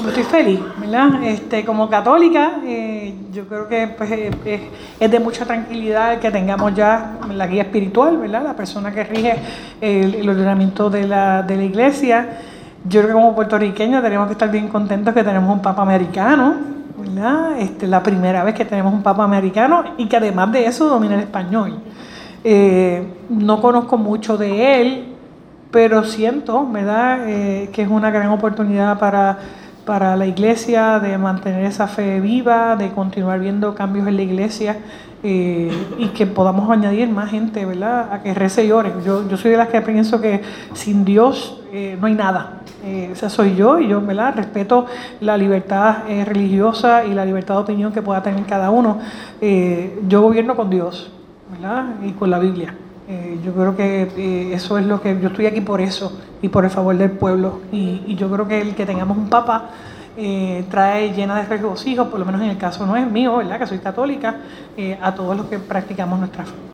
Yo estoy feliz, ¿verdad? Como católica, yo creo que pues, es de mucha tranquilidad que tengamos ya la guía espiritual, ¿verdad? La persona que rige el ordenamiento de la iglesia. Yo creo que como puertorriqueños tenemos que estar bien contentos que tenemos un papa americano, ¿verdad? La primera vez que tenemos un papa americano y que además de eso domina el español. No conozco mucho de él, pero siento, ¿verdad? Que es una gran oportunidad para la iglesia de mantener esa fe viva, de continuar viendo cambios en la iglesia y que podamos añadir más gente, ¿verdad? A que rece y ore. Yo soy de las que pienso que sin Dios no hay nada. Esa soy yo y yo, ¿verdad? Respeto la libertad religiosa y la libertad de opinión que pueda tener cada uno. Yo gobierno con Dios, ¿verdad? Y con la Biblia. Yo creo que eso es lo que yo estoy aquí por eso y por el favor del pueblo y yo creo que el que tengamos un papa trae llena de regocijo, por lo menos en el caso no es mío, ¿verdad? Que soy católica, a todos los que practicamos nuestra fe.